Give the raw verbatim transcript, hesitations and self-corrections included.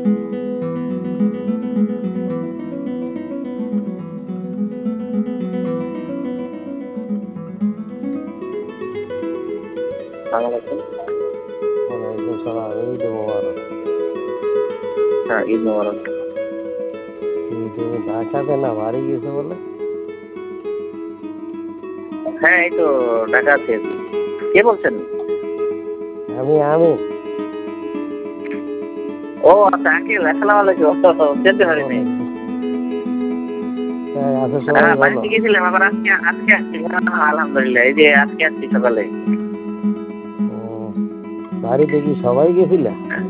আসসালামু ওয়ালাইকুম সালাম। ঈদ মোবারক। হ্যাঁ, ঈদ মোবারক। কি তুমি ঢাকাতে না বাড়ি গেছো বলে? হ্যাঁ, এই তো ঢাকা আছি। কে বলছেন? আমি আমি ও আচ্ছা, আঙ্কেল আসসালামু আলাইকুম। চিনতে পারিনি। হ্যাঁ, আছো সবাই হ্যাঁ, ভালো? বাড়িতে গেছিলাম, আবার আজকে আজকে আসছি। হ্যাঁ, আলহামদুলিল্লাহ, এই যে আজকে আসছি সকালে। ও, বাড়িতে কি সবাই গেছিলে?